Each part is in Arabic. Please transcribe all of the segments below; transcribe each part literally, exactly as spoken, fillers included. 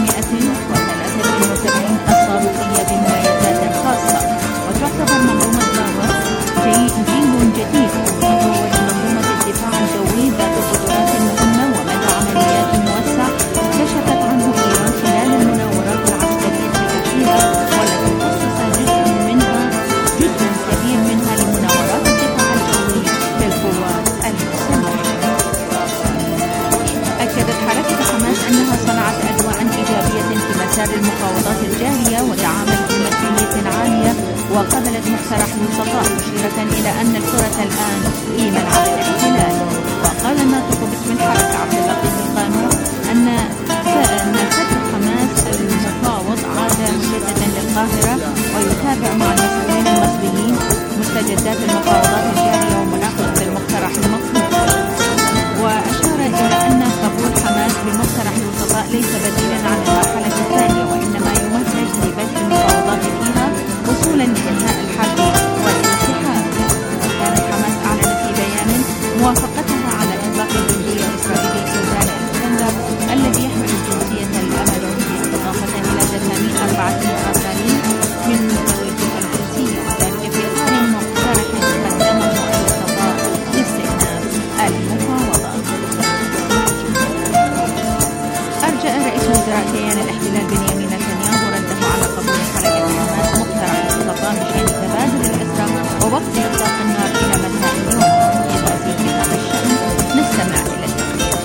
مئة وثلاثة وسبعين الصاروخية بمميزات خاصة. وتعتبر منظومة باور جيل جديد وتطور منظومة الدفاع الجوي ذات قدرات مهمة ومدى عمليات موسع كشفت عنه إيران خلال المناورات العسكرية الأخيرة، والتي خصص جزء منها جزء كبير منها لمناورات الدفاع الجوي للقوات المسلحة. أكدت حركة حماس أنها صنعت أدواء إيجابية في مسار المفاوضات الجارية وتعاملت بمسؤولية عالية وقبلت مقترح الوسطاء، مشيرة إلى أن الكرة الآن في ملعب الاحتلال. وقال الناطق باسم الحركة عبد اللطيف القانون أن أن فتح حماس المفاوض عاد مجددا للقاهرة ويتابع مع المسؤولين المصريين مستجدات المفاوضات الجارية ومناقشة المقترح المطلوب. وأشار إلى أن قبول حماس بمقترح الوسطاء ليس بديلا عن المرحلة الثانية، وإنما يمهد لبدء المفاوضات فيها وصولا لإنهاء الحرب والانسحاب. وكانت حماس أعلنت في بيان موافقتها على إطلاق الجندي الإسرائيلي سوزان الإسكندر الذي يحمل الجنسية الأمريكية، إضافة إلى تسامي أربعة آخرين من ذوي الجنسية، وذلك في إطار مقترح قدمه الوسطاء لاستئناف المفاوضات. أرجأ رئيس وزراء كيان الاحتلال بنيامين نتنياهو رده على قبول حركة حماس مقترح الوسطاء بشأن تبادل الأسرى ووقف إطلاق النار إلى مساء اليوم. للمزيد من هذا الشأن نستمع إلى التقرير.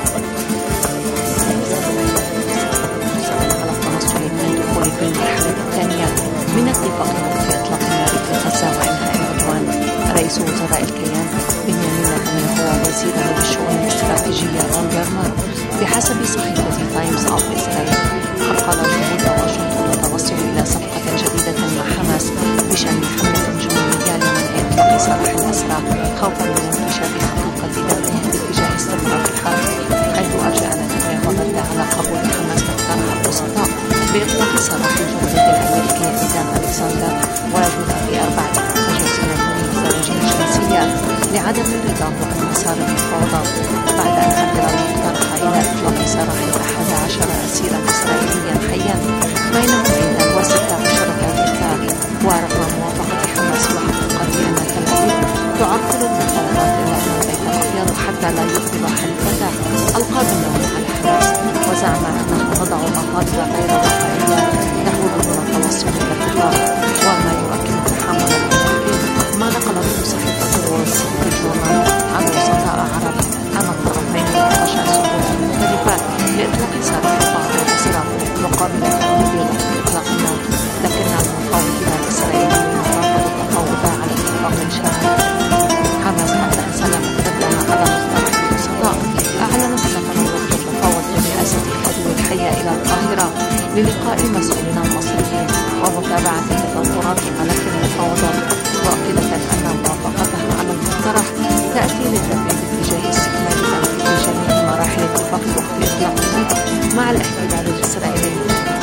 على التنصل من الدخول في المرحلة الثانية من اتفاق وقف إطلاق النار في غزة وإنهاء العدوان. رئيس وزراء الكيان بنيامين نتنياهو ووزيره للشؤون الاستراتيجية رون ديرمر بحسب صحيفة تايمز أوف إسرائيل قد قال جمهور واشنطن التوصل إلى صفقة جديدة مع حماس بشأن حملة جنونية لمنع إطلاق سراح الأسرى خوفا من انتشار خطوط قتيلة باتجاه استمرار الحرب، حيث أرجع نتنياهو الرد على قبول حماس مقترح الوسطاء بإطلاق سراح الجندي الأمريكي إيدان ألكسندر وجثة أربعة عشر سنة من مزدوجين الجنسية لعدم الرضا عن مسار المفاوضات، بعد أن أدى المقترح إلى إطلاق سراح أحد عشر أسيرا إسرائيليا حيا بينهم إيدان وستة عشر كافر. ورغم موافقة حماس وحقيقة أن تل أبيب تعرقل المفاوضات إلى أن البيت الأبيض حتى لا يفضل حليفته القادم على حماس، وزعم أنهم وضعوا مطالب غير واقعية تحول دون التوصل إلى اتفاق، وما يؤكد تحمل الأمريكي ما نقله صحيفة وول ستريت جورنال عن وسطاء عرب أن الطرفين ناقشا سبلا مختلفة لإطلاق سراح بعض الأسرى مقابل تأويل إطلاق النار، لكن المفاوضين الإسرائيليين رفضوا التفاوض على اتفاق شامل. حماس بعد أن سلمت ردها على مقترح الوسطاء أعلنت ستنظر تتفاوض برئاسة العدو الحية إلى القاهرة للقاء المسؤولين المصريين ومتابعة تطورات ملف المفاوضات، مؤكدة أن موافقتها على المقترح تأتي للدفع باتجاه استكمال تنفيذ جميع مراحل اتفاق وقف إطلاق النار مع الاحتلال الإسرائيلي.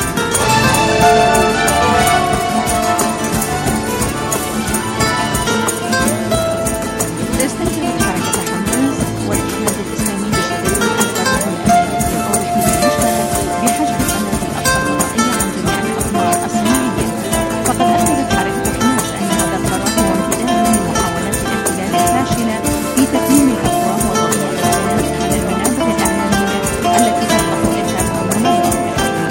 تستمر حركة حماس والجهاد الإسلامي بشكل أكبر من الأمريكي الأوروبي المشترك بحجب قناة الأقصى الفضائية عن جميع الأقمار الصناعية. فقد أكدت حركة حماس أن هذا القرار هو امتداد لمحاولات الاحتلال الفاشلة في تكميم الأفواه وتضييع البيانات على المنابر الإعلامية التي تطلق إنشاء منظمة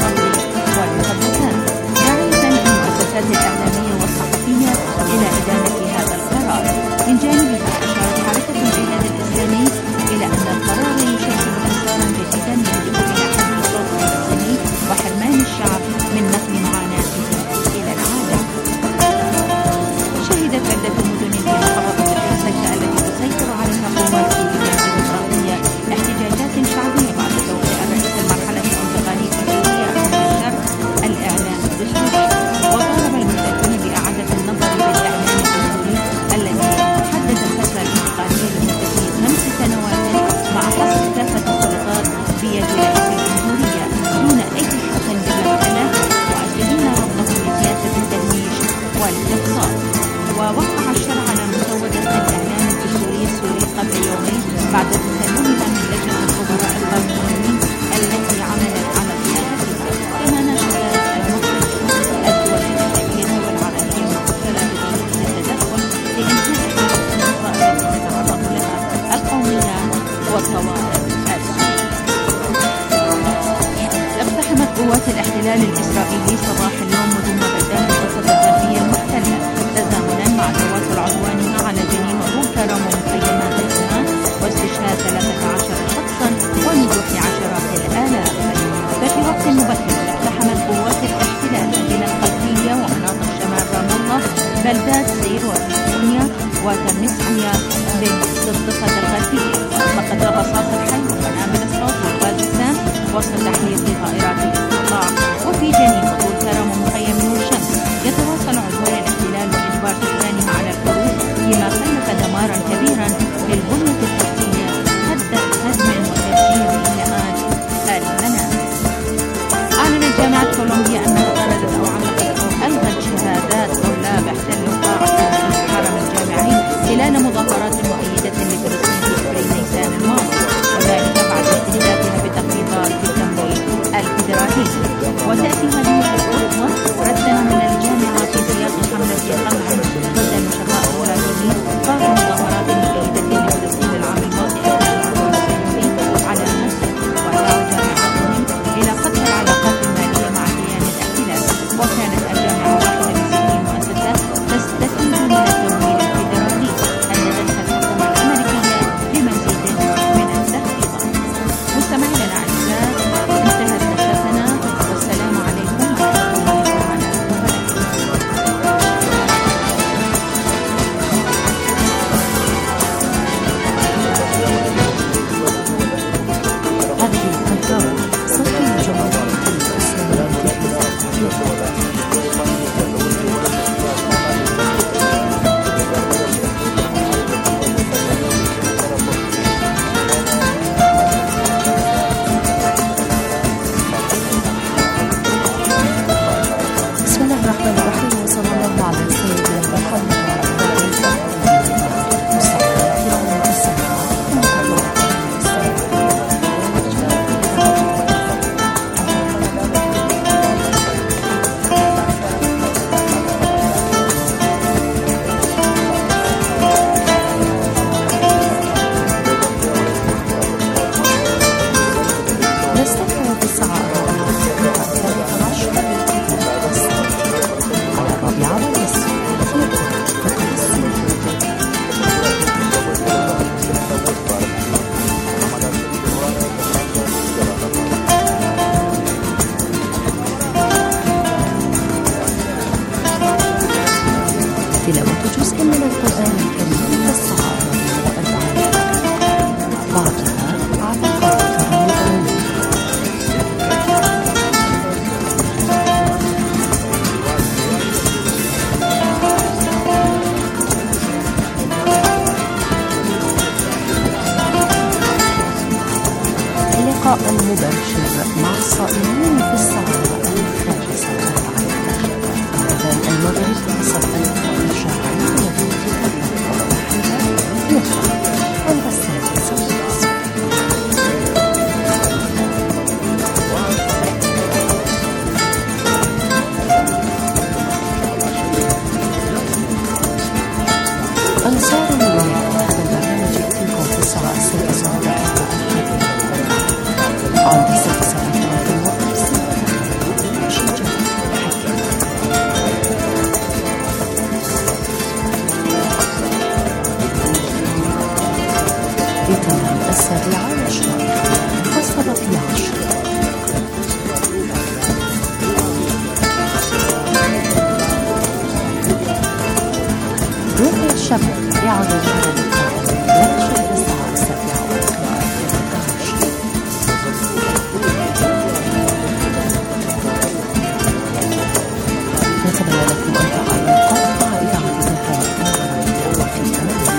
قوات الاحتلال الإسرائيلي صباح اليوم هجوم بلدان الضفة الغربية المحتلة تزامنا مع تواصل عدوانها على جنين وطول كرم ومخيماتها واستشهاد ثلاثة عشر شخصا ونزوح عشرات الآلاف. ففي وقت مبكر اقتحمت قوات الاحتلال المدينة الخلفية ومناطق شمال رام الله بلدات سير وفيكونيا وتمسعية بالضفة الغربية. أطلقت رصاص الحي وقنابل الصوت والغاز السام وسط تحليق طائرات الاستطلاع. وفي جنين وطول كرم ومخيم نور شمس يتواصل عدوان الاحتلال وإجبار سكانها على الخروج فيما خلف دمارا كبيرا للبنية التحتية هدم وتفجير مئات المنازل. أعلنت جامعة كولومبيا أنها طردت أو علقت أو ألغت شهادات طلاب احتلوا قاعة الحرم الجامعي خلال مظاهرات مؤيدة لفلسطين في أبريل نيسان الماضي، وذلك بعد استهدافها بتخفيضات في التمويل الفيدرالي. وتأتي هذه الخطوة ردا من الجامعة في سياق حملة قمع ضد النشطاء الفلسطينيين بعد مظاهرات مؤيدة لفلسطين العام الماضي أثناء العدوان الصهيوني على مصر، ودعوا جامعتهم إلى قطع العلاقات المالية مع كيان الاحتلال. وكانت الجامعة واحدة من ست مؤسسات تستفيد من التمويل الفيدرالي هددتها الحكومة الأمريكية بمزيد من التخفيضات. مستمعينا الأعزاء، انتهت نشرتنا والسلام عليكم ورحمة الله تعالى هذه القناة صوت الجمهورية الإسلامية بسم الله الرحمن الرحيم، وصلى الله على سيدنا محمد وعلى آله نستمع في الساعة الثالثة عشر على الرابعة والنصف في فلسطين. تلاوة جزء من القرآن الكريم في الساعة الرابعة والأربعين بعدها عبقات رمضان. لقاء مباشر مع الصائمين في الساعة الخامسة والأربعين أذان المغرب صلى الشاعري يدور يشرع عند السادسة والنصف. أنصار الله، هذا البرنامج يأتيكم في الساعة السادسة والدقيقة عند السادسة والثلاثين وخمسين شجاع بتمام السابعة عشرة والسبعة عشر. روح الشباب يعود على اللقاء في الساعة السابعة والثلاثة عشر. نتمنى لكم أن تعلقوا مع إذاعة الحياة العربية وفي أمان.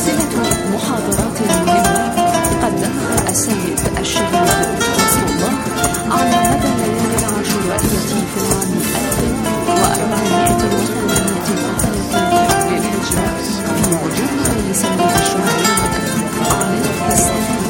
سلسلة محاضرات مهمة قدمها السيد الشهيد نصر الله على مدى الليالي العاشورائية في العام ألف وأربعمائة وثمانية وثلاثين للهجرة في مجمع سيد الشهداء عليه السلام.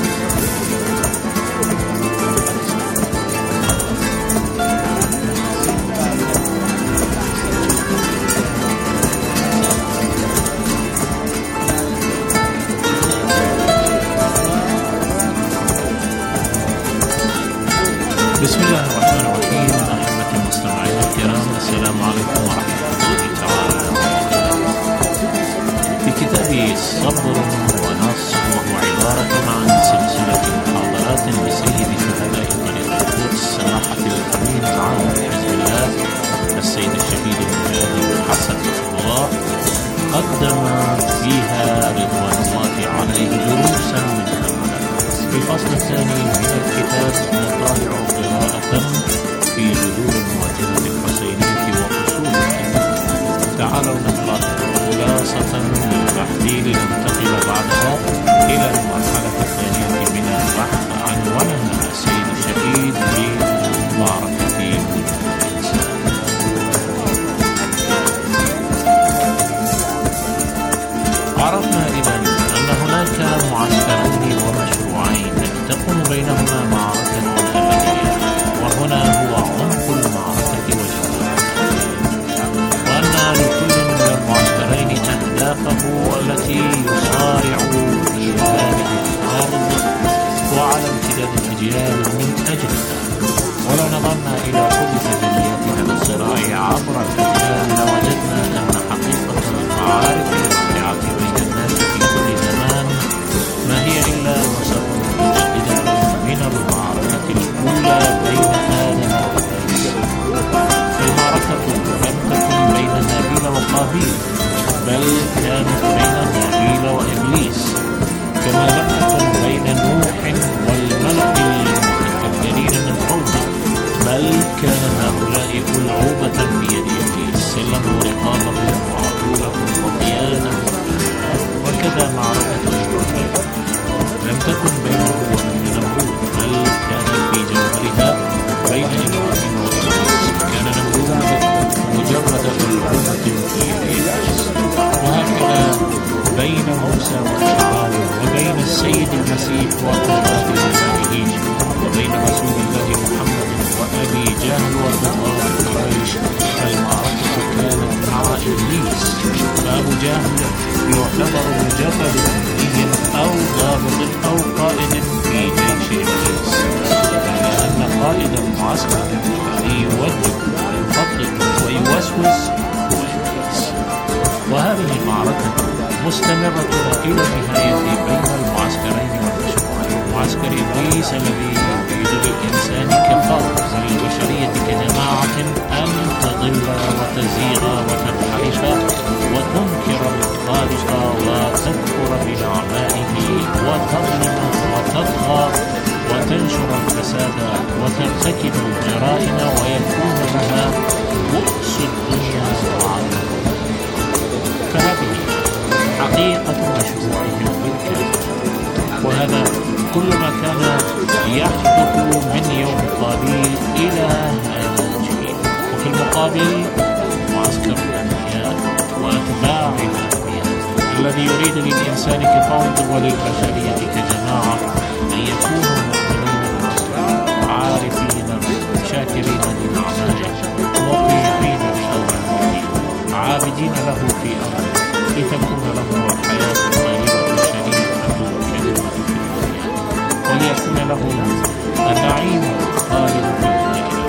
بسم الله الرحمن الرحيم. أحبتي المستمعين الكرام، السلام عليكم ورحمة الله تعالى وبركاته. في كتاب صبر ونصر، وهو عبارة عن سلسلة محاضرات لسيد شهداء طريق القدس سماحة الأمين عام حزب الله السيد الشهيد المجاهد حسن نصر الله، قدم فيها رضوان الله عليه دروسا مكملة. في الفصل الثاني من الكتاب نطالع قراءة في جذور المواجهة الحسينية وفصولها. تعالوا نقرأ خلاصة للبحث لننتقل بعدها إلى المرحلة الثانية من البحث عنوانها السيد الشهيد في معركة الإنسان. عرفنا إذن أن هناك معسكرين ومشروعين تكون بينهما معركة أبدية، وهنا هو عمق المعركة وجوهرها، وأن لكل من المعسكرين أهدافه التي يصارع في هذه الأرض وعلى امتداد الأجيال من أجلها. ولو نظرنا إلى كل تجليات هذا الصراع عبر الأجيال لوجدنا أن حقيقة المعارك الواقعة بين الناس في كل زمان ما هي إلا وسط متجددة من المعركة الأولى بين آدم وإبليس. المعركة لم تكن بين هابيل وقابيل، بل كانت بين هابيل وإبليس، كما لم تكن بين نوح والملأ المتكبرين من قومه، بل كان هؤلاء ألعوبة بيد إبليس سلموا رقابهم وعقولهم وقيادهم. وكذا معركة إبراهيم لم تكن بينه وبين نمرود، بل كانت في جوهرها بين إبراهيم وإبليس. كان نمرود مجرد ألعوبة في يد إبليس. وهكذا بين موسى وفرعون، وبين السيد المسيح وقضاة زمانه، وبين رسول الله محمد وأبي جهل وكفار قريش. المعركة كانت مع إبليس، فأبو جهل يعتبر مجرد أمني أو ضابط أو قائد في جيش إبليس، لأن قائد المعسكر الذي يوجه ويخطط ويوسوس هو إبليس. وهذه المعركة مستمرة إلى النهاية بين المعسكرين والمشروعين. معسكر إبليس الذي يريد للإنسان كفرد للبشرية كجماعة أن تضل وتزيغ وتنحرف وتنكر الخالق وتكفر بنعمائه وتظلم وتطغى وتنشر الفساد وترتكب الجرائم ويكون لها بؤس الدنيا وعظمها. فهذه حقيقة مشروعهم بالكامل، وهذا كل ما كان يحدث من يوم قابيل إلى هذا الجيل. وفي المقابل معسكر الأنبياء وأتباع الأنبياء الذي يريد للإنسان كفرد وللبشرية كجماعة أن يكونوا مؤمنين عارفين شاكرين لنعمائه مطيعين بأوامره عابدين له في أمره لتكون لهم الحياة الطيبة الشريفة الكريمة في الدنيا، وليكون لهم النعيم الخالد في الآخرة.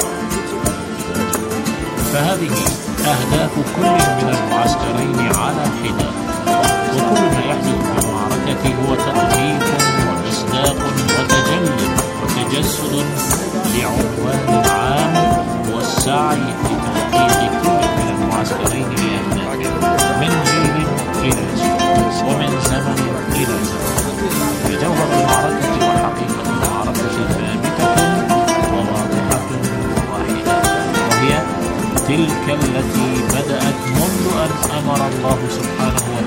فهذه أهداف كل من المعسكرين على حدة، وكل ما يحدث في المعركة هو تطبيق وإصداق وتجلي وتجسد لعنوان عام والسعي لتحقيق كل من المعسكرين لأهدافه من جيل إلى جيل ومن زمن إلى زمن. بجوهر المعركة وحقيقة المعركة ثابتة وواضحة واحدة، وهي تلك التي بدأت منذ أن أمر الله سبحانه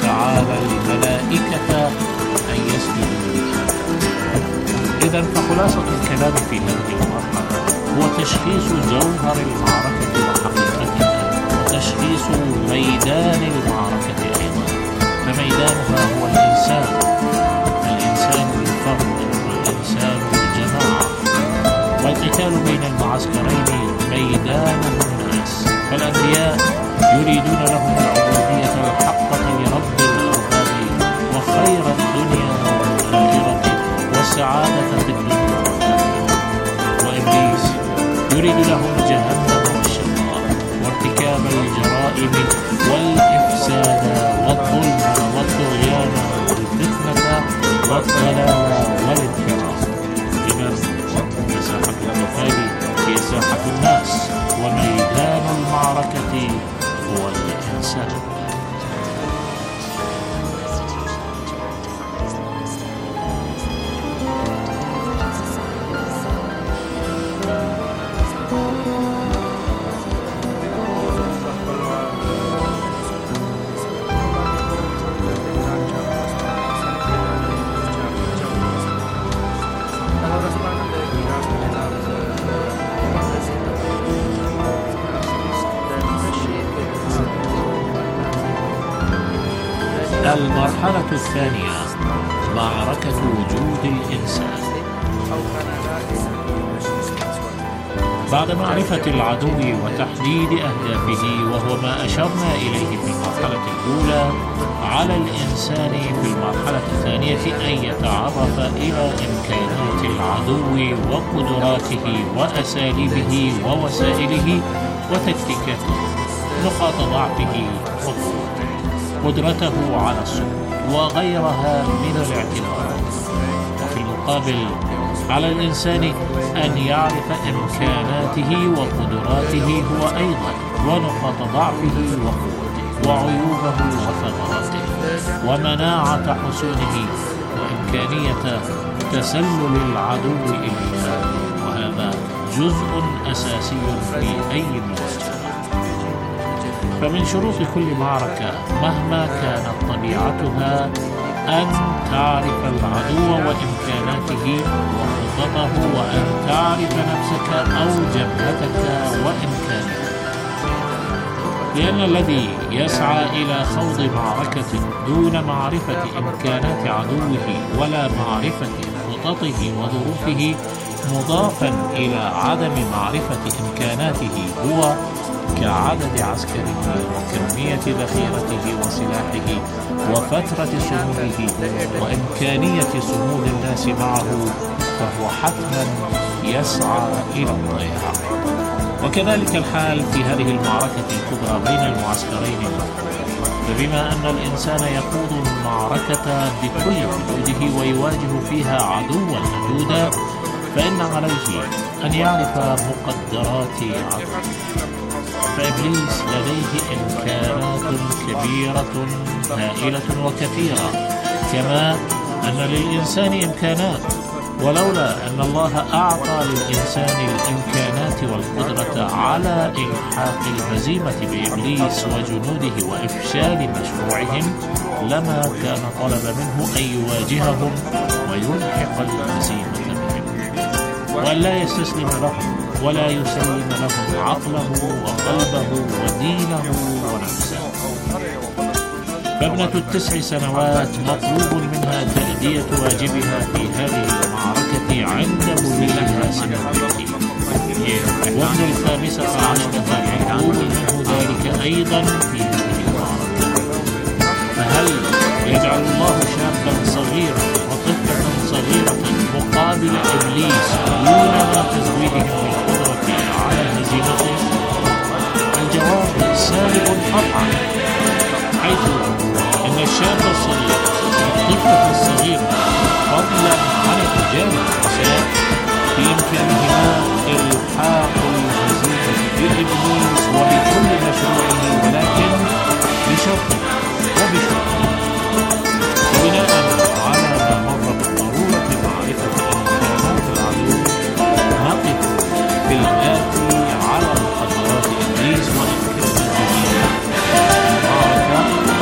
فخلاصة الكلام في هذه المرحلة هو تشخيص جوهر المعركة وحقيقتها، وتشخيص ميدان المعركة أيضا. فميدانها هو الإنسان، الإنسان الفرد والإنسان الجماعة. والقتال بين المعسكرين ميدان الناس، فالأنبياء يريدون لهم العبودية الحقة لرب الأرباب وخير الدنيا والآخرة والسعادة في الدنيا والآخرة، وإبليس يريد لهم جهنم والشقاء وارتكاب الجرائم والإفساد والظلم والطغيان والفتنة والضلال والانحراف. إذا مساحة القتال هي ساحة الناس، وميدان المعركة هو الإنسان. المرحلة الثانية معركة وجود الإنسان. بعد معرفة العدو وتحديد أهدافه، وهو ما أشرنا إليه في المرحلة الأولى، على الإنسان في المرحلة الثانية أن يتعرف إلى إمكانات العدو وقدراته وأساليبه ووسائله وتكتيكاته، نقاط ضعفه وقوته، قدرته على الصمود وغيرها من الاعتبارات. وفي المقابل على الإنسان أن يعرف إمكاناته وقدراته هو أيضا، ونقاط ضعفه وقوته وعيوبه وثغراته ومناعة حصونه وإمكانية تسلل العدو إليها، وهذا جزء أساسي في أي مواجهة. فمن شروط كل معركة مهما كانت طبيعتها أن تعرف العدو وإمكاناته وخططه، وأن تعرف نفسك أو جبهتك وإمكاناتك. لأن الذي يسعى إلى خوض معركة دون معرفة إمكانات عدوه ولا معرفة خططه وظروفه، مضافا إلى عدم معرفة إمكاناته، هو كعدد عسكره وكمية ذخيرته وسلاحه وفترة صموده وإمكانية صمود الناس معه، فهو حتما يسعى إلى الضياع. وكذلك الحال في هذه المعركة الكبرى بين المعسكرين، فبما أن الإنسان يخوض المعركة بكل حدوده ويواجه فيها عدوا لدودا، فإن عليه أن يعرف مقدرات عدوه. فإبليس لديه إمكانات كبيرة هائلة وكثيرة، كما أن للإنسان إمكانات، ولولا أن الله أعطى للإنسان الإمكانات والقدرة على إلحاق الهزيمة بإبليس وجنوده وإفشال مشروعهم، لما كان طلب منه أن يواجههم ويلحق الهزيمة بهم، وأن لا يستسلم لهم ولا يسلم لهم عقله وقلبه ودينه ونفسه. فابنة التسع سنوات مطلوب منها تأدية واجبها في هذه المعركة عند بلوغها سن التكليف، وابن الخامسة عشرة مطلوب منه ذلك أيضا في هذه المعركة. فهل يجعل الله شابا صغيرا وطفلة صغيرة مقابل إبليس دون تزويده بالقدرة على هزيمته؟ الجواب سالب قطعا، حيث إن الشاب الصغير والطفلة الصغيرة فضلا عن الرجال والنساء في إمكانهما إلحاق الهزيمة بإبليس وبكل مشروعه، ولكن بشرط وبشرط وبناء على ما مر بالضرورة معرفة إمكانات العدو، نقف في الآتي على مقدرات إبليس وإمكاناته المعركة.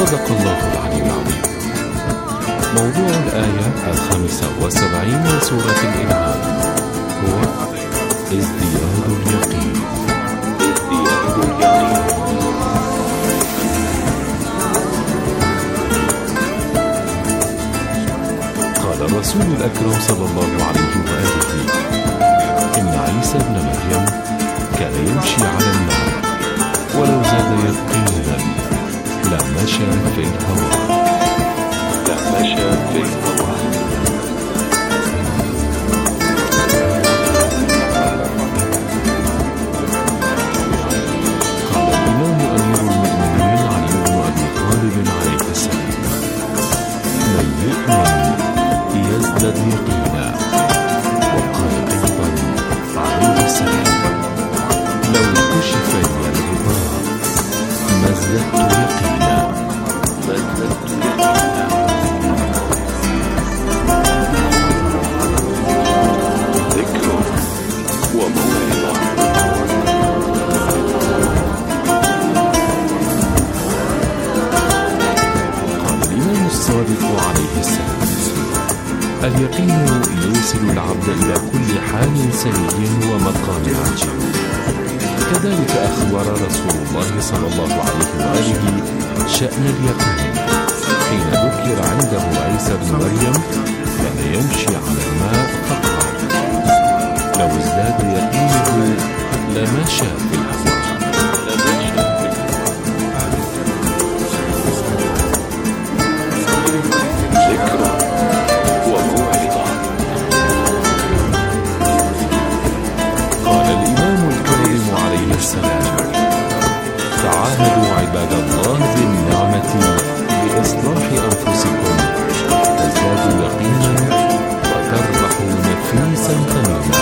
صدق الله العلي العظيم. موضوع الآية الخامسة والسبعين من سورة الإنعام هو ازدياد اليقين. ازدياد اليقين. قال الرسول الأكرم صلى الله عليه وآله: إن عيسى ابن مريم كان يمشي على الماء، ولو زاد يقينا لمشى في الهواء. لمشى في الهواء. قال الإمام أمير المؤمنين علي بن أبي طالب عليه السلام: من يؤمن يزداد يقينا. وقال أيضا عليه السلام: لو كشف لي الغطاء ما ازددت يقينا. ما ازددت يقينا. ذكر وموعظة. قال الإمام الصادق عليه السلام: اليقين يوصل العبد إلى كل حال سري ومقام عجيب. كذلك أخبر رسول الله صلى الله عليه وآله شأن اليقين حين ذكر عنده عيسى بن مريم كان يمشي على الماء فقال: لو ازداد يقينه لمشى في الهواء. ذكر وموعظة. قال الإمام الكريم عليه السلام: تعاهدوا عباد الله بالنعمة لإصلاح أنفسكم تزدادوا يقينا وتربحوا نفيسا ثمينا.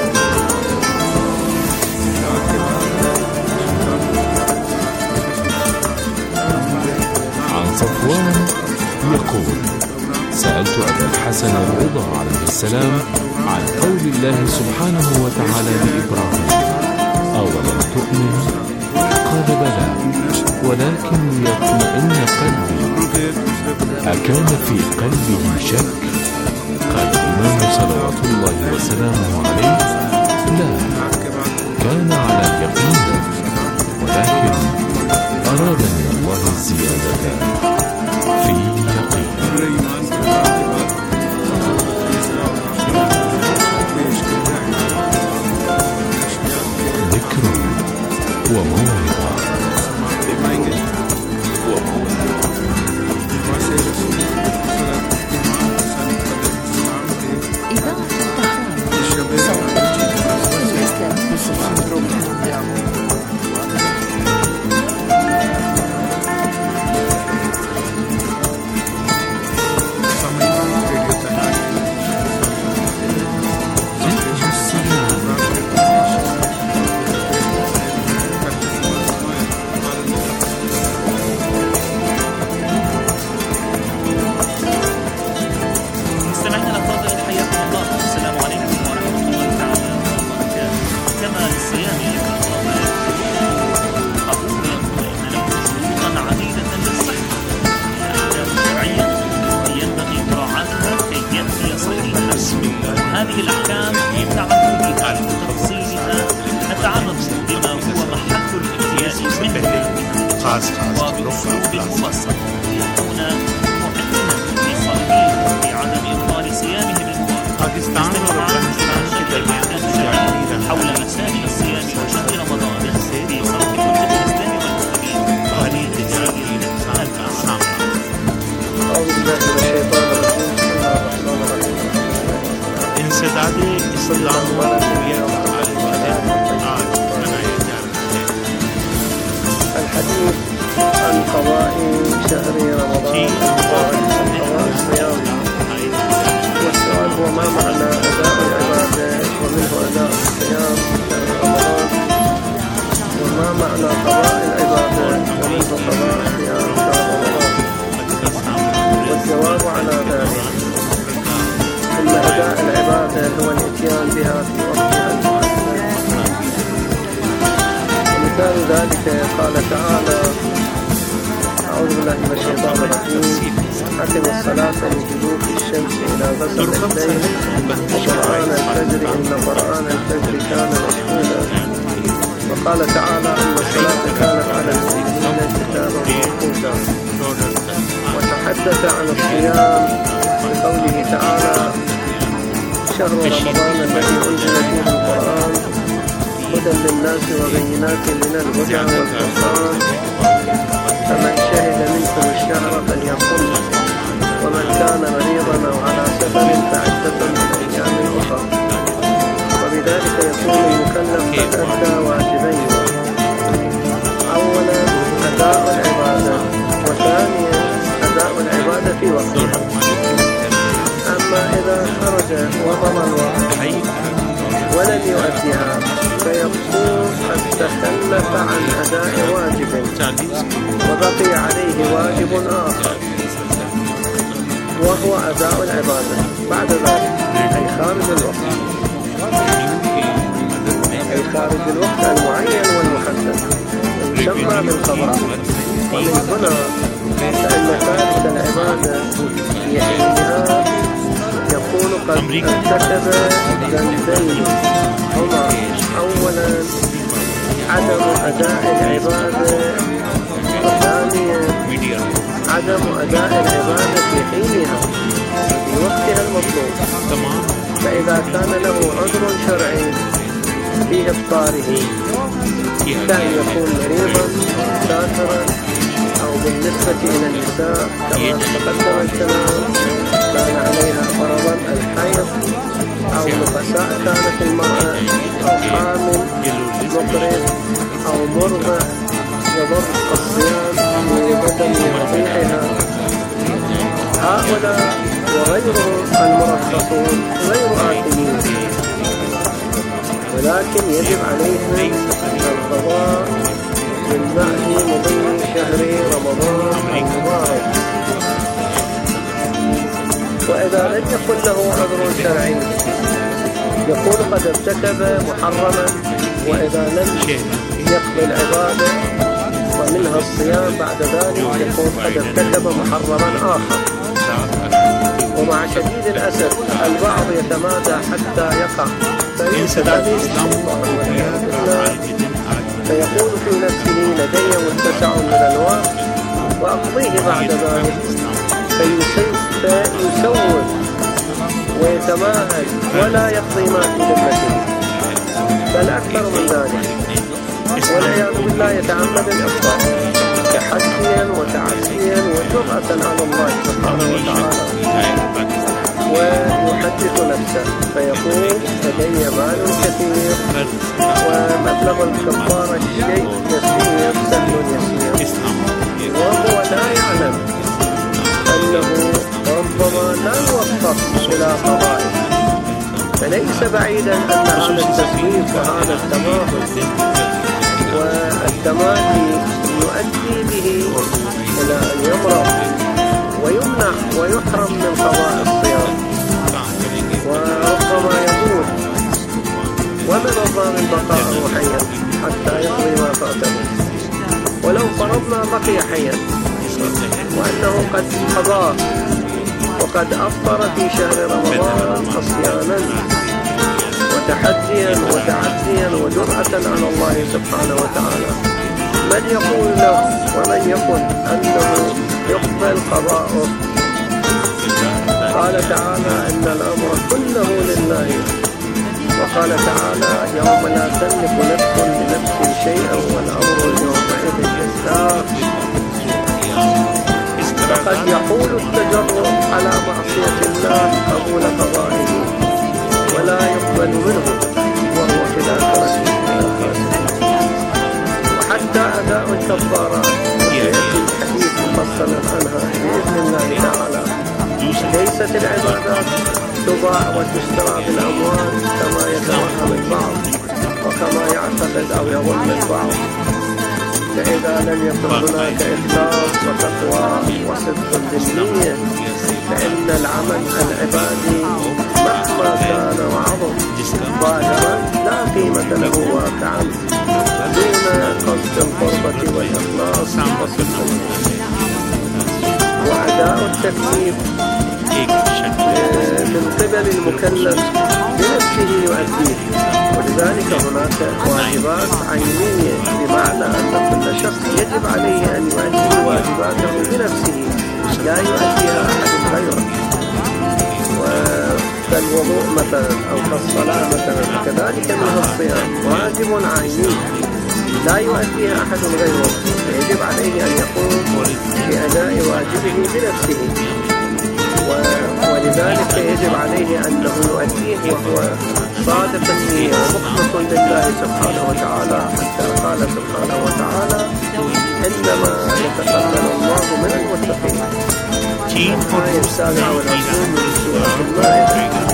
عن صفوان يقول: سألت أبا الحسن الرضا عليه السلام عن قول الله سبحانه وتعالى لإبراهيم: أولم تؤمن؟ قال: بلى ولكن ليطمئن قلبي. أكان في قلبه شك؟ قال الإمام صلوات الله وسلامه عليه: لا، كان على اليقين، ولكن أراد من الله الزيادة في اليقين. ذكر وموعظة. هذه الأحكام يتعرض بها وتفصيلها نتعرض بما هو محل الابتداء منها وبأسلوب مبسط ليكون مؤمنا لصاحبيه في عدم إبطال صيامه بالمبارك. استمع حول مسائل الصيام وشهر رمضان في صفحة الإسلام والمسلمين وهذه التسجيل الأعمال. أعوذ بالله من الشيطان الرجيم. انسداد اسلام الحديث عن قضاء شهر رمضان وعن قضاء الصيام، والسؤال هو ما معنى أداء العبادة ومنه أداء الصيام شهر رمضان، وما معنى قضاء العبادة ومنه قضاء الصيام شهر رمضان. والجواب على ذلك أن أداء العبادة هو الإتيان بها في وقتها المحدد. ومثال ذلك قال تعالى: أعوذ بالله من الشيطان الرجيم. أقم الصلاة لدلوك الشمس إلى غسق الليل وقرآن الفجر إن قرآن الفجر كان مشهودا. وقال تعالى إن الصلاة كانت على المؤمنين كتابا موقوتا. وتحدث عن الصيام بقوله تعالى شهر رمضان الذي أنزل فيه القرآن هدى للناس وبينات من الهدى والفرقان فمن شهد منكم الشهر فليصم ومن كان مريضا أو على سفر فعدة من أيام أخرى. وبذلك يكون المكلف قد أدى واجبين: أولا أداء العبادة، وثانيا أداء العبادة في وقتها. أما إذا خرج وضم الوقت ولم يؤديها فيكون قد تخلف عن أداء واجب وبقي عليه واجب آخر وهو أداء العبادة بعد ذلك، أي خارج الوقت أي خارج الوقت المعين والمحدد يسمى بالقضاء. ومن هنا فإن تارك العبادة في حينها يكون قد ارتكب ذنبين هما: أولا عدم أداء العبادة، وثانيا عدم أداء العبادة في حينها في وقتها المطلوب. فإذا كان له عذر شرعي في إفطاره كأن يكون مريضا سافرا، أو بالنسبة إلى النساء كما تقدم الكلام كان عليها فرضا الحيض، أو نفساء كانت المرأة، أو حامل مقرب، أو مرضع يضر الصيام بدم رضيعها. هؤلاء وغيرهم المرخصون غير آثمين، ولكن يجب عليهم القضاء من بعد مضي شهر رمضان المبارك. وإذا لم يكن له عذر شرعي يكون قد ارتكب محرما، وإذا لم يقضي العبادة ومنها الصيام بعد ذلك يكون قد ارتكب محرما آخر. ومع شديد الأسف البعض يتمادى حتى يقع فيقول في نفسه لدي متسع من الوقت وأقضيه بعد ذلك، فيسوف ويتماهل ولا يقضي ما في ذمته، بل أكثر من ذلك، والعياذ بالله يتعمد الإفطار تحديا وتعسيا وجرأة على الله سبحانه وتعالى، ويحدث نفسه فيقول لدي مال كثير ومبلغ الكفارة الشيء يسير سهل يسير، وهو لا يعلم أنه ربما لا يوفق إلى قضائه. فليس بعيدا أن هذا التسويف وهذا التماهل والتمادي يؤدي به إلى أن يمرض ويمنع ويحرم من قضاء الصيام، وربما يموت ومن الضامن بقاءه حيا حتى يقضي ما فاته. ولو فرضنا بقي حيا وأنه قد قضى وقد أفطر في شهر رمضان عصيانا وتحديا وتعديا وجرأة على الله سبحانه وتعالى، من يقول له ومن يقول أنه يقبل قضاؤه؟ قال تعالى إن الأمر كله لله، وقال تعالى يوم لا تملك نفس لنفس شيئا والأمر يومئذ لله. فقد يحول التجرؤ على معصية الله قبول قضائه ولا يقبل منه، وهو في الآخرة من الخاسرين. وحتى أداء الكفارات وسيأتي الحديث مفصلا عنها بإذن الله تعالى. ليست العبادات تباع وتشترى بالأموال كما يتوهم البعض وكما يعتقد أو يظن البعض. فإذا لم يكن هناك إخلاص وتقوى وصدق بالنية فإن العمل العبادي مهما كان وعظم ظاهرا لا قيمة له واقعا دون قصد القربة والإخلاص وصدق النية. ابتداء التكليف من قبل المكلف بنفسه يؤديه، ولذلك هناك واجبات عينية، بمعنى أن كل شخص يجب عليه أن يؤدي واجباته بنفسه لا يؤديها أحد غيره. كالوضوء مثلا أو كالصلاة مثلا، كذلك منه الصيام واجب عيني لا يؤديها أحد غيره، يجب عليه أن يقوم بأداء واجبه بنفسه، ولذلك يجب عليه أنه يؤديه وهو صادق النية ومخلص لله سبحانه وتعالى، حتى قال سبحانه وتعالى: إنما يتقبل الله من المتقين. الآية السابعة والعشرون من سورة المائدة.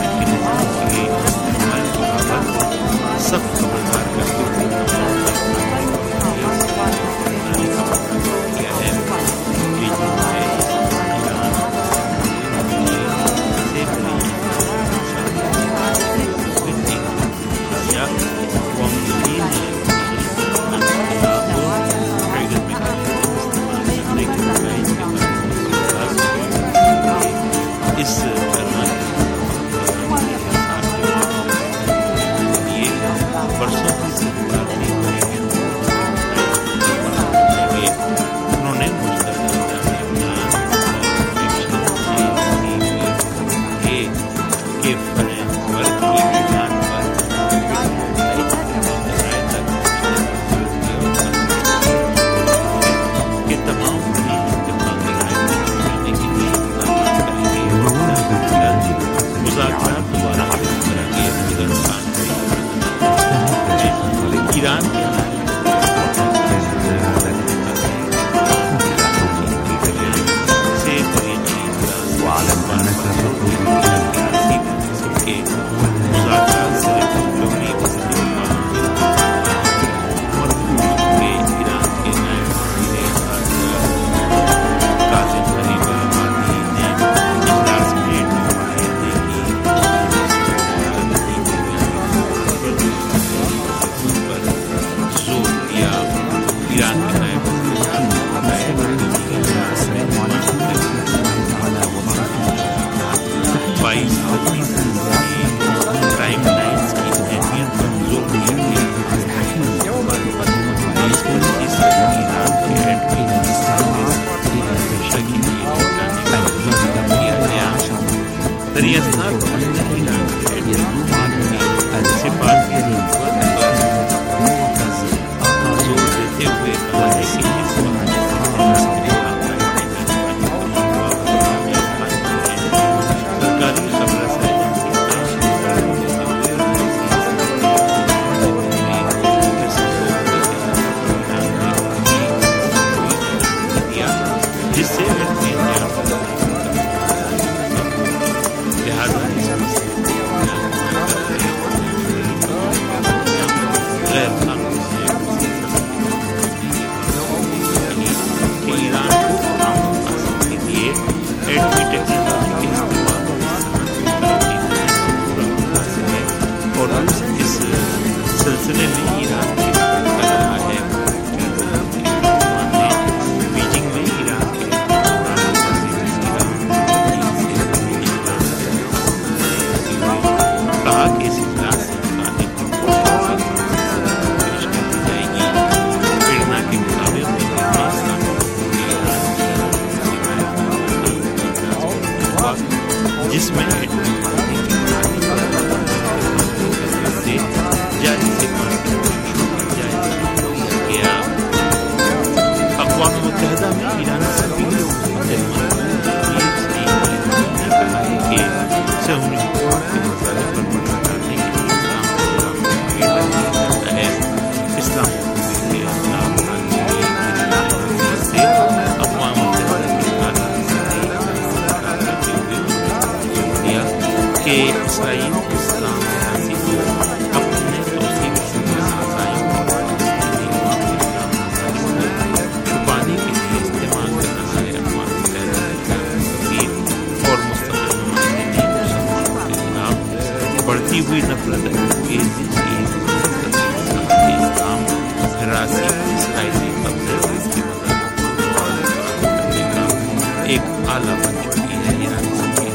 अला बन चुकी है ईरान की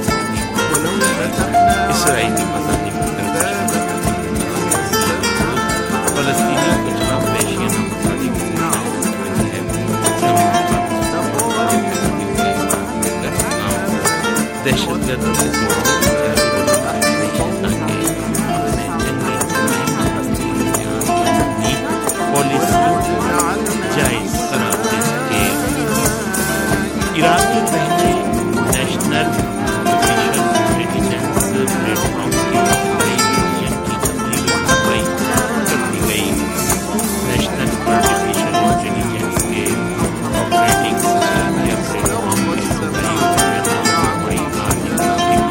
इसराइली मज़ाहिब फलस्तीनी के खिलाफ पेशियां नामज़दी की है दहशतगर्द जायज करार दे सके। ईरान के पहले नेशनल इंटेलिजेंस प्लेटफॉर्म के डिवीजन की तब्दीली कार्रवाई कर दी गई। नेशनल आर्टिफिशियल इंटेलिजेंस के ऑपरेटिंग सिस्टम या प्लेटफॉर्म के कार्रवाई आज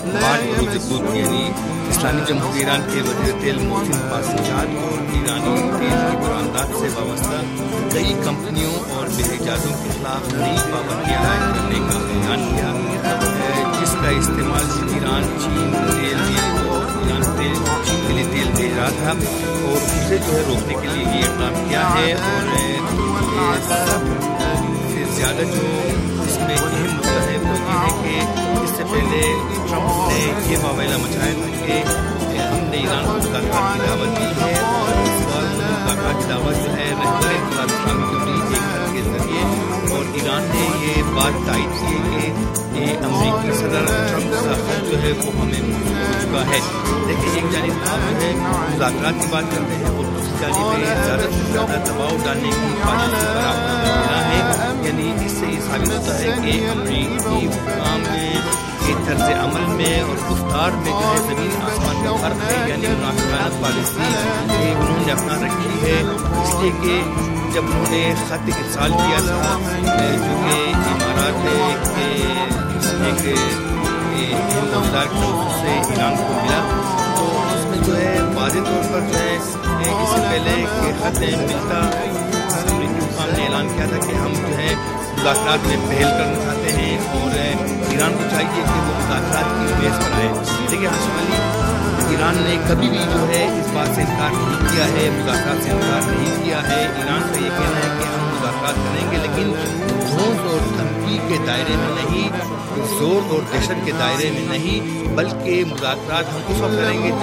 پانچ بروج بدھ یعنی اسلامی جمہوریہ ایران کے وزیر تیل محسن پاسنجاد اور ایرانی تیل کی برآمدات سے وابستہ کئی کمپنیوں اور بحجازوں کے خلاف نئی پابندیاں عائد کرنے کا اعلان کیا، جس کا استعمال ایران چین تیل ایران تیل چین کے لیے تیل بھیج رہا تھا اور اسے جو ہے روکنے کے لیے یہ اقدام کیا ہے۔ اور سے زیادہ جو اس میں اہم مدعا ہے وہ یہ ہے کہ اس سے پہلے ٹرمپ نے یہ واویلا مچایا تھا کہ ہم نے ایران کو مذاکرات کی دعوت دی ہے اور اس بار مذاکرات کی دعوت جو ہے رہبر انقلاب اسلامی جمہوریہ ایک گھر کے ذریعے، اور ایران نے یہ بات تائید کی ہے کہ یہ امریکی صدر ٹرمپ کا خط جو ہے وہ ہمیں منظور ہو چکا ہے۔ دیکھیں ایک جانب ہم جو ہے مذاکرات کی بات کرتے ہیں اور دوسری جانب میں زیادہ سے زیادہ دباؤ ڈالنے کی پالیسی پر آپ کو ملنا ہے، یعنی اس سے یہ ثابت ہوتا ہے کہ امریکی حکام میں کے طرز عمل میں اور گفتار میں جو ہے زمین آسمان کا فرق ہے، یعنی منافقانہ پالیسی انہوں نے اپنا رکھی ہے، اس لیے کہ جب انہوں نے خط ارسال کیا تھا جو کہ امارات کے ایک ہند وزار کی طرف سے ایران کو ملا، تو اس میں جو ہے واضح طور پر جو ہے اس سے پہلے کہ خط ملتا امریکی حکام نے اعلان کیا تھا کہ ہم جو ہے مذاکرات میں پہل کرنا چاہتے ہیں اور ایران کو چاہیے کہ وہ مذاکرات کی میز پر آئے۔ لیکن ہاشم علی، ایران نے کبھی بھی جو ہے اس بات سے انکار نہیں کیا ہے، مذاکرات سے انکار نہیں کیا ہے۔ ایران کا یہ کہنا ہے کہ ہم مذاکرات کریں گے لیکن دھوس اور دھمکی کے دائرے میں نہیں، زور اور دہشت کے دائرے میں نہیں، بلکہ مذاکرات ہم اس وقت کریں گے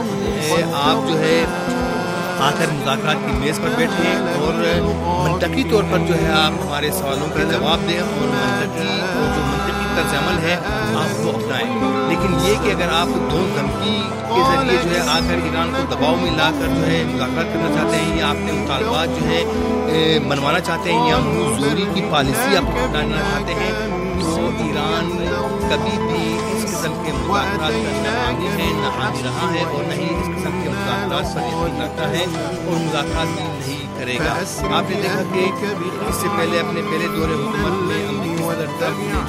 جب آپ جو ہے آ کر مذاکرات کی میز پر بیٹھے اور منطقی طور پر جو ہے آپ ہمارے سوالوں کا جواب دیں اور منطقی اور جو منطقی طرز عمل ہے آپ وہ اپنائیں۔ لیکن یہ کہ اگر آپ دو دھمکی کے ذریعے جو ہے آ کر ایران کو دباؤ میں لا کر جو ہے مذاکرات کرنا چاہتے ہیں یا اپنے مطالبات جو ہے منوانا چاہتے ہیں یا منہ زوری کی پالیسی آپ اپنانا چاہتے ہیں، تو ایران کبھی بھی اس قسم کے مذاکرات کا نہ حامی ہے نہ حامی رہا ہے اور نہ ہی اس قسم کے مذاکرات پر یقین رکھتا ہے اور مذاکرات بھی نہیں کرے گا۔ آپ نے دیکھا کہ اس سے پہلے اپنے پہلے دور حکومت میں امریکی صدر ٹرمپ نے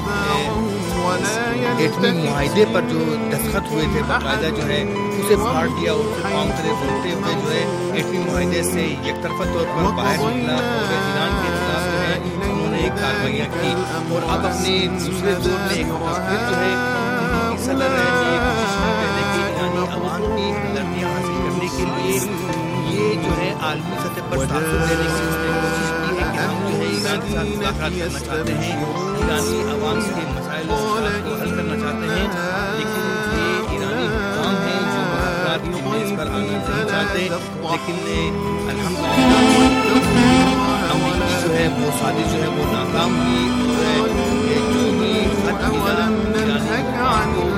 جو ایٹمی معاہدے پر جو دستخط ہوئے تھے باقاعدہ جو ہے اسے پھاڑ دیا اور تمام طرح بولتے ہوئے جو ہے ایٹمی معاہدے سے یک طرفہ طور پر باہر نکلا اور ایران کے خلاف جو ہے انہوں نے کارروائیاں کی، اور اب اپنے دوسرے دور میں ایک پھر جو ہے صدر رہے ہیں کوشش کرتے ہیں کہ ایرانی عوام کی ہمدردیاں حاصل کرنے کے لیے یہ جو ہے عالمی سطح پر تاثر دینے کی اس نے کوشش کی ہے کہ ہم جو ہے ایران کے ساتھ مذاکرات کرنا چاہتے ہیں، ایرانی عوام کے مسائل و مشکلات کو حل کرنا چاہتے ہیں، لیکن یہ ایرانی حکام ہیں جو مذاکرات کی میز پر آنا نہیں چاہتے۔ لیکن الحمدللہ امریکی جو ہے وہ سازش جو ہے وہ ناکام ہوئی اور جو ہی خط ملا ایرانی حکام کو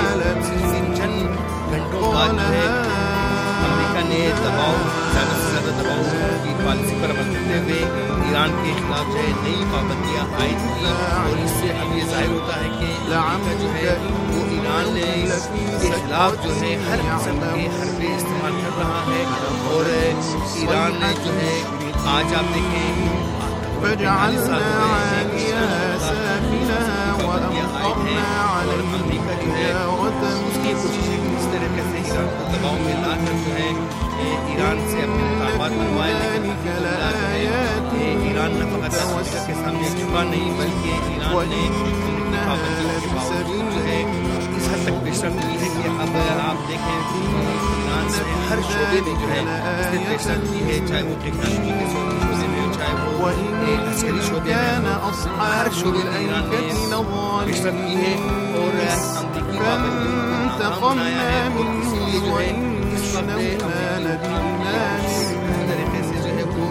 چند گھنٹوں بعد جو ہے امریکہ نے دباؤ زیادہ سے زیادہ دباؤ کی پالیسی پر عمل کرتے ہوئے ایران کے خلاف جو ہے نئی پابندیاں عائد کی، اور اس سے اب یہ ظاہر ہوتا ہے کہ امریکہ جو ہے وہ ایران کے خلاف جو ہے ہر قسم کے حربے استعمال کر رہا ہے، اور ایران نے جو ہے آج آپ دیکھیں پینتالیس سال ہو گئے ہیں کہ پابندیاں عائد ہیں، اور امریکہ جو ہے اس کی کوشش ہے کہ اس طریقے سے ایران کو دباؤ میں لا کر جو ہے ایران سے اپنے مطالبات بنوائے، لیکن ایران نہ فقط امریکہ کے سامنے جھکا نہیں بلکہ ایران نے امریکی پابندیوں کے باوجود جو ہے اس حد تک پیش رفت کی ہے کہ اب آپ دیکھیں ایران سے ہر شعبے میں جو ہے اس نے پیش رفت کی ہے، چاہے وہ ٹیکنالوجی کے شعبے میں ہو چاہے وہ عسکری شعبے میں ہو، ہر شعبے میں ایران نے پیش رفت کی ہے اور امریکی پابندیوں کو ناکام بنایا ہے، اور اسی لیے جو ہے اس وقت طریقے سے جو ہے وہ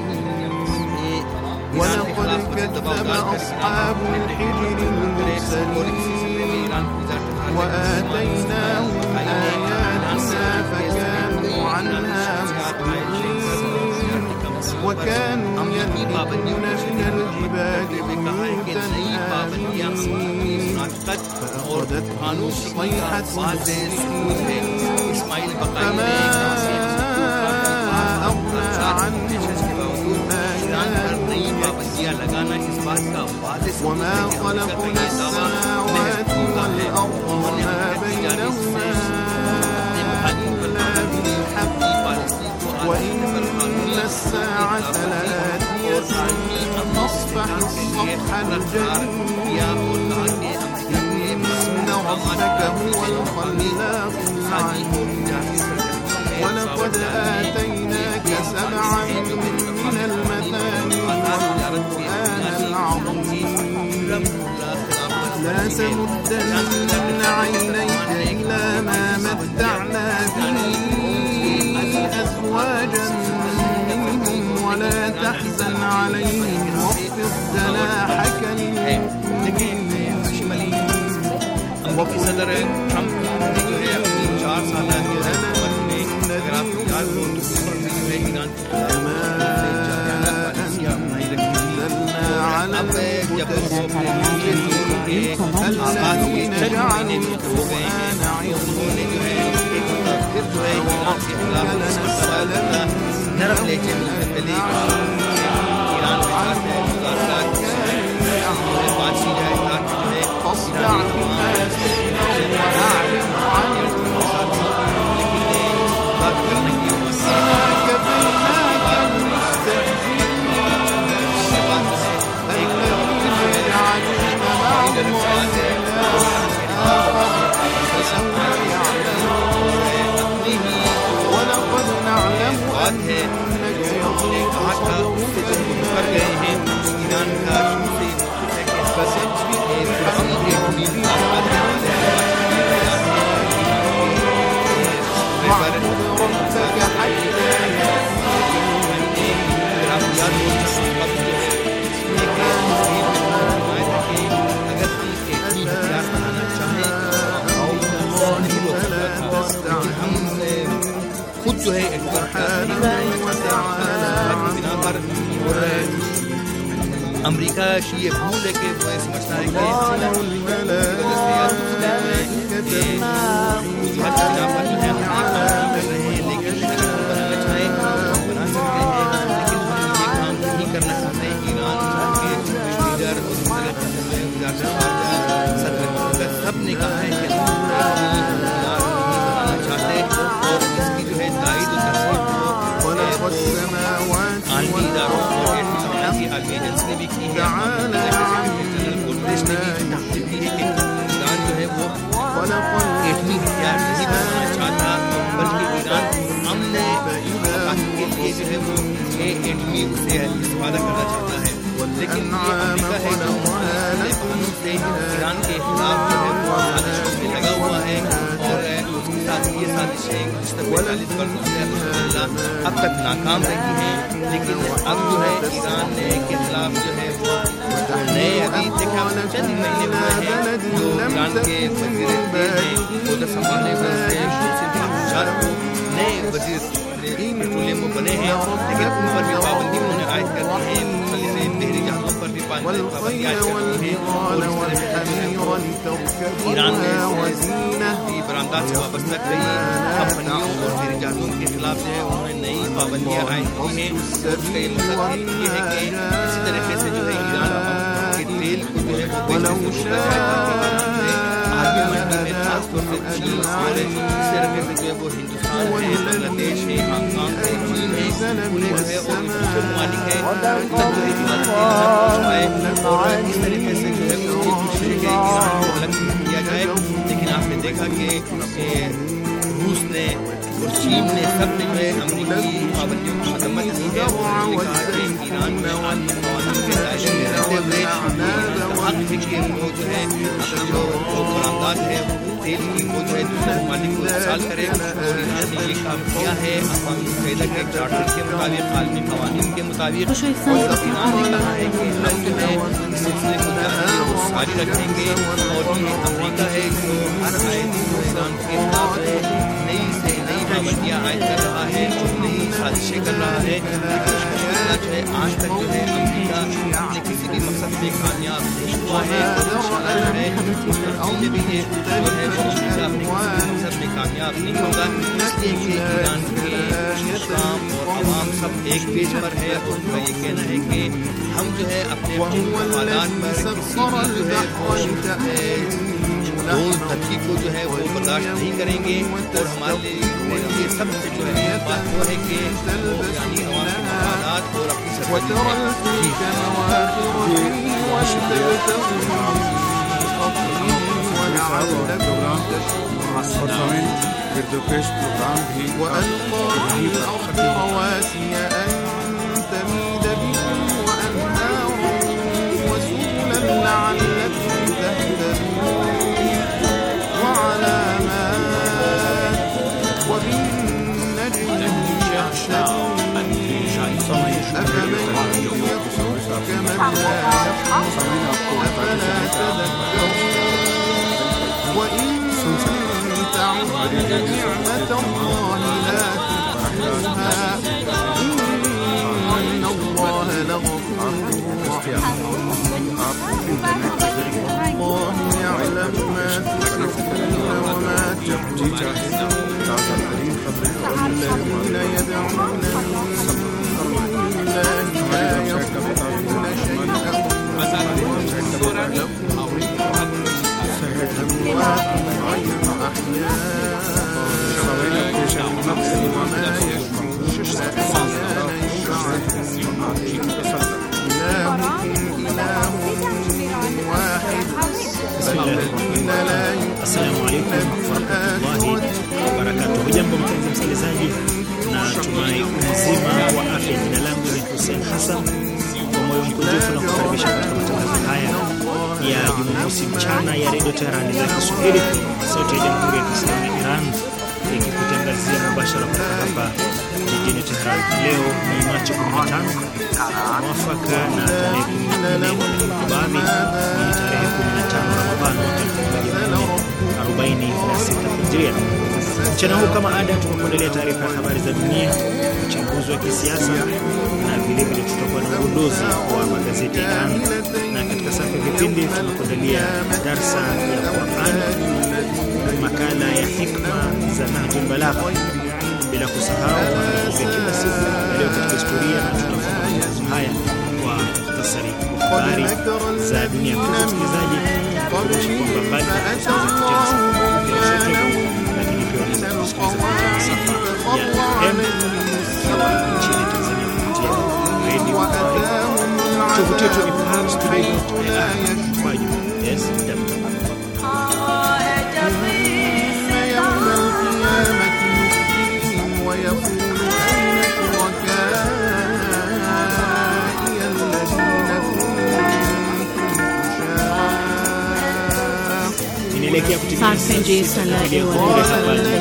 ولقد كذب أصحاب الحجر المرسلين وآتيناهم آياتنا فكانوا عنها معرضين وكانوا ينحتون من الجبال بيوتا آمنين فأخذتهم الصيحة فما أغنى عنهم ما وما خلقنا السماوات والأرض وما الساعة لآتية فاصفح الصفح الجميل إن ربك هو الخلاق العليم ولقد آتيناك سبعا من المثاني والقرآن العظيم لا تمدن عينيك إلى ما متعنا به أزواجا منهم ولا تحزن عليهم واخفض جناحك للمؤمنين وقل چار سالہ نرم لہجے میں پہلے ایران میں بات کی جائے بات کرنے کی بات ہے نے کہا تھا کر گئے ہیں ایران کا خود جو ہے امریکہ یہ بھول ہے کہ وہ سمجھتا ہے کہ لیکن بنانا چاہیں بنا سکتے ہیں لیکن ہم یہ کام نہیں کرنا چاہتے ایران کے لیڈر سب نے کہا ہے کہ بنانا چاہتے اور اس کی جو ہے تائید عالمی اداروں عالمی ایجنسی نے بھی کی ہے ایران جو ہے وہ ایٹمی ہتھیار نہیں بنانا چاہتا بلکہ ایران امن کے لیے جو ہے وہ ایٹمی سے استفادہ کرنا چاہتا ہے لیکن یہ امریکہ ہے جو قانون سے ایران کے خلاف جو ہے وہ سازشوں میں لگا ہوا ہے اور اس کے ساتھ یہ سازشیں گزشتہ پینتالیس برسوں سے اب تک ناکام رہی ہیں لیکن اب جو ہے ایران کے خلاف جو ہے وہ نئے ابھی دیکھا چند مہینے ہوئے ہیں جو ایران کے وزیر ہیں وہ سنبھالے ہوئے نئے وزیر پیٹرولیم بنے ہیں لیکن ان پر بھی پابندی انہوں نے عائد کر دی ہے مختلف بحری جہازوں پر بھی پابندی عائد کر دی ہے اور اس طرح ایران نے برآمدات سے وابستہ کئی کمپنیوں اور بحری جہازوں کے خلاف جو ہے انہوں نے نئی پابندیاں عائد کی ہیں اور اس کا یہ مقصد یہ ہے کہ اسی طریقے سے جو ہے ایران کے تیل کو جو ہے وہ بیچنے کی کوشش کرتا ہے آگے منڈی میں خاص طور سے چین اور اس طریقے سے جو ہے وہ ہندوستان ہے بنگلہ دیش ہے ہانگ کانگ ہے چین ہے انہیں جو ہے اور دوسرے ممالک ہے تک جو ہے ایران کے اور اس طریقے سے جو ہے وہ یہ کوشش ہے کہ ایران کو الگ کیا جائے لیکن آپ نے دیکھا کہ روس نے اور چین نے سب نے جو ہے امریکی پابندیوں کی مذمت کی ہے اور انہوں نے کہا کہ ایران میں عالمی قوانین کے دائرے میں رہتے ہوئے ایران کا حق ہے کہ وہ جو ہے جو برآمدات ہے تیل کی وہ جو ہے دوسرے ممالک کو ارسال کرے اور ایران نے یہ کام کیا ہے اقوام متحدہ کے چارٹر کے مطابق عالمی قوانین کے مطابق اور ایران نے کہا ہے کہ ہم جو ہے اس سلسلے کو جاری اور ساری رکھیں گے اور یہ امریکہ ہے جو ہر آئے دن ایران کے خلاف نئی سے نئی پابندیاں عائد کر رہا ہے اور نئی سازشیں کر رہا ہے لیکن جو ہے آج تک جو ہے امریکہ اپنے کسی بھی مقصد میں کامیاب نہیں ہوا ہے اور انشاءاللہ جو ہے مستقبل میں بھی یہ جو ہے وہ امریکہ اپنے کسی بھی مقصد میں کامیاب نہیں ہوگا اس لیے کہ ایران کے اسلام اور عوام سب ایک پیج پر ہے اور ان کا یہ کہنا ہے کہ ہم جو ہے اپنے مفادات پر کسی بھی جو ہے روز دھرتی کو جو ہے وہ برداشت نہیں کریں گے اور ہمارے لیے سب سے جو ہے بات وہ ہے کہ یعنی عوام کے مفادات وترى الفلك مواخر فيه ولتبتغوا من فضله ولعلكم تشكرون وألقى في الأرض رواسي أن تميد بكم وأنهارا وسبلا لعلكم تهتدون وعلامات وبالنجم هم يهتدون أفمن يكفر كمن لا يكفر أفلا تذكرون وإن تعدوا نعمة الله لا تحصوها إن الله لغفور رحيم الله يعلم ما تسرون وما تعلنون والذين يدعون من دون الله لا يخلقون شيئا أموات غير أحياء وما يشعرون إلهكم إله واحد الذين لا يؤمنون بالآخرة Barakatuh. Hujambo mpenzi msikilizaji, na tumai mzima wa afya. Jina langu ni Hussein Hassan. Kwa moyo mkunjufu na kukaribisha katika matangazo haya ya Jumamosi mchana ya Radio Tehran za Kiswahili, sauti ya Jamhuri ya Kiislamu ya Iran, ikikutangazia mubashara kutoka hapa jijini Tehran. Leo ni Machi kumi na tano mwafaka na tarehe kumi na nne Oktoba, ni tarehe kumi na tano Ramadhani mwaka elfu moja mia nne arobaini na sita Hijria. Mchana huu kama ada tumekuandalia taarifa ya habari za dunia, uchambuzi wa kisiasa, na vile vile tutakuwa na uondozi wa magazeti ya Iran, na katika safu ya vipindi tumekuandalia darsa ya Qur'an, makala ya hikma za Nahjul Balagha, bila kusahau matangazo ya kila siku leo katika historia, na tutafunga matangazo haya kwa muhtasari wa habari za dunia. Kwa msikilizaji, kumbusha kwamba mbali na kusikiliza kupitia masafa ya lakini pia unaweza kusikiliza kupitia masafa ya M ikiwa nchini Tanzania kupitia Radio tovuti yetu ni Pars Today kwa juu. Yes, W. Sarfenji sala ewa sawa na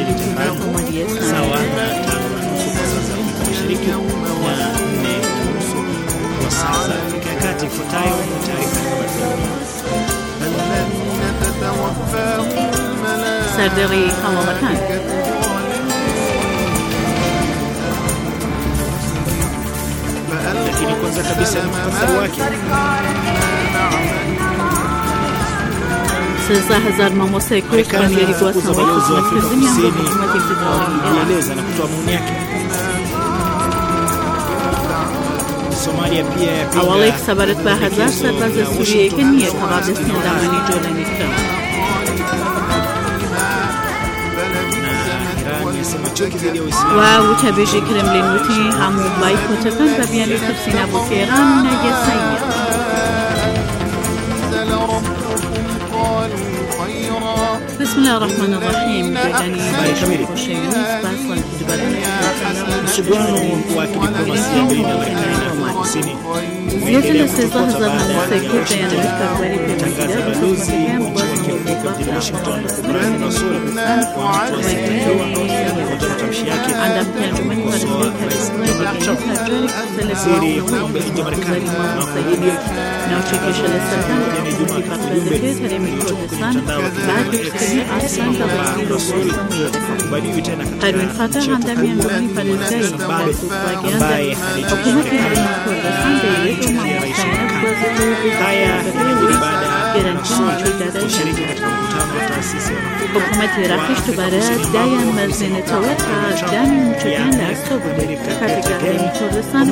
tano na nusu kwa saa za Afrika Mashariki na nne nusu kwa saa za Afrika ya Kati. Ifuatayo ni taarifa ya habari za dunia. Sardari Hawamatan. Lakini kwanza kabisa ni muhtasari wake. sasa hazar mamosa kush baniari kwa sababu za kuzimia kueleza na kutoa maoni yake. Somalia pia yapinga awali sabarat ba hazar sarbaza Suriye ke niyet hababis nidamani jolani kram و وتبجي كرملين وتي همو بايكوتكن و بيان تفسينا بوكيران نجسية بسم الله الرحمن الرحيم. جداني خوشيوز باسل msuguano wa kidiplomasia baina ya Marekani na Afrika Kusini زيادة سيزده هزار همسيكو جيانا بكبري tangaza balozi nchini Afrika mjini Washington Ibrahim Rasool kwa kutoa matamshi yake عندما كان جمعين ورسمين كالسوري siri kwamba nchi ya Marekani makusudi نوشكيش للسلطان في فترة هرمي كردستان بعد اشتري أصلاً تغسيل kubaliwi tena قروين فترة عندما ينجمني فلسجي ambaye حكومة هرمي كردستان بيريد ومعمستانة بوزيتو haya ni baada ya جرانتين kushiriki katika mkutano wa taasisi ya حكومة راكش تبارات دايان مرزين توتا داني مجدين لأكتوبر كاتك هرمي كردستان